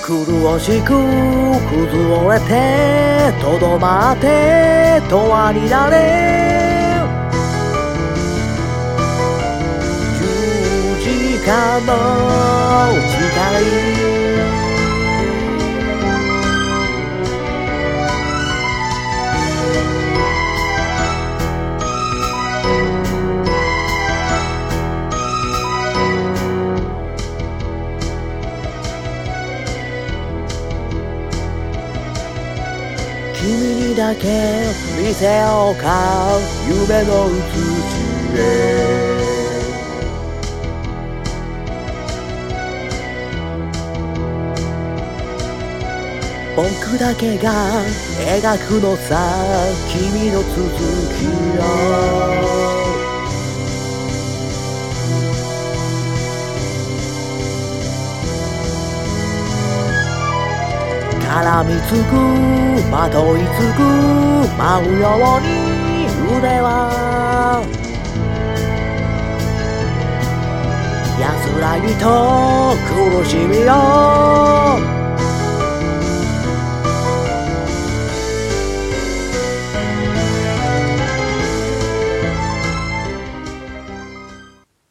苦しく崩れてとどまって永遠になれ十字架の誓い君にだけ見せようか夢の写しへ僕だけが描くのさ君の続きを絡みつくまといつく舞うように腕は安らぎと苦しみを